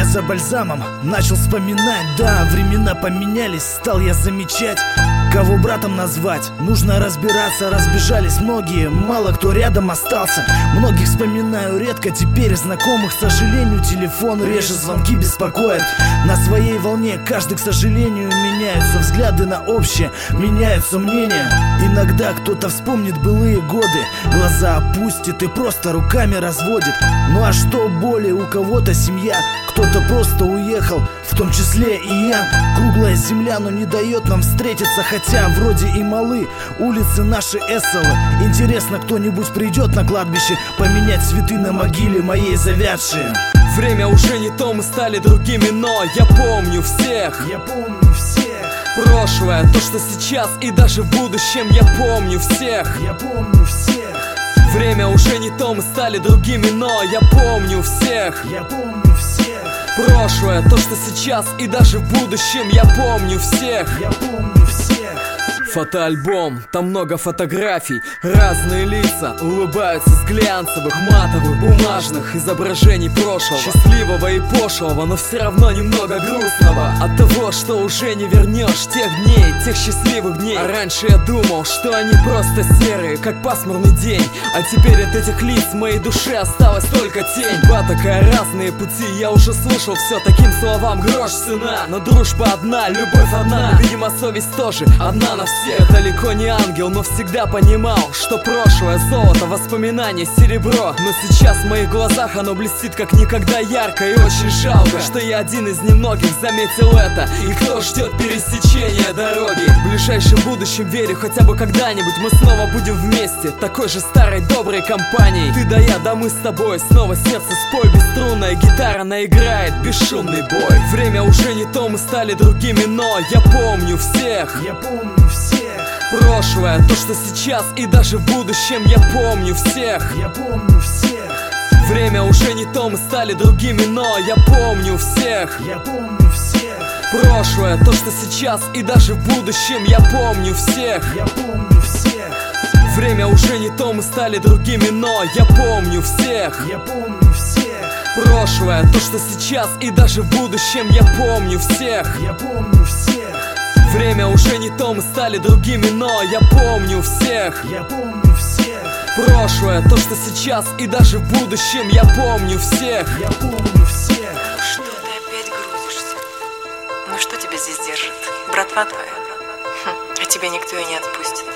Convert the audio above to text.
я за бальзамом начал вспоминать. Да, времена поменялись, стал я замечать, кого братом назвать. Нужно разбираться, разбежались многие, мало кто рядом остался. Многих вспоминаю редко, теперь знакомых, к сожалению, телефон реже, звонки беспокоят. На своей волне каждый, к сожалению, меняются взгляды на общее, меняются мнения. Иногда кто-то вспомнит былые годы, глаза опустит и просто руками разводит. Ну а что более, у кого-то семья, кто-то просто уехал, в том числе и я. Круглая земля, но не дает нам встретиться, хотя вроде и малы улицы наши эссовы. Интересно, кто-нибудь придет на кладбище поменять цветы на могиле моей завядшие? Время уже не то, мы стали другими, но я помню всех. Я помню всех. Прошлое, то, что сейчас и даже в будущем, я помню всех. Я помню всех. Время уже не то, мы стали другими, но я помню всех. Я помню всех. Прошлое, то, что сейчас и даже в будущем, я помню всех. Я помню всех. Фотоальбом, там много фотографий, разные лица улыбаются с глянцевых, матовых, бумажных изображений прошлого, счастливого и пошлого, но все равно немного грустного от того, что уже не вернешь тех дней, тех счастливых дней. А раньше я думал, что они просто серые, как пасмурный день, а теперь от этих лиц в моей душе осталась только тень. Судьба такая, разные пути, я уже слушал все таким словам, грош цена, но дружба одна, любовь одна, видимо совесть тоже одна на всех. Далеко не ангел, но всегда понимал, что прошлое золото, воспоминания серебро. Но сейчас в моих глазах оно блестит как никогда ярко. И очень жалко, что я один из немногих заметил это. И кто ждет пересечения дороги? В ближайшем будущем верю, хотя бы когда-нибудь мы снова будем вместе, такой же старой доброй компанией. Ты да я, да мы с тобой, снова сердце спой, бесструнная гитара наиграет бесшумный бой. Время уже не то, мы стали другими, но я помню всех. Я помню всех. Прошлое, то, что сейчас и даже в будущем, я помню всех. Я помню всех. Время уже не то, мы стали другими, но я помню всех. Я помню всех. Прошлое, то, что сейчас и даже в будущем, я помню всех. Я помню всех. Время уже не то, мы стали другими, но я помню всех. Я помню всех. Прошлое, то, что сейчас и даже в будущем, я помню всех. Я помню всех. Время уже не то, мы стали другими, но я помню всех. Я помню всех. Прошлое, то, что сейчас и даже в будущем, я помню всех. Я помню всех. Что ты опять грузишься? Ну что тебя здесь держит? Братва твоя? А тебя никто и не отпустит.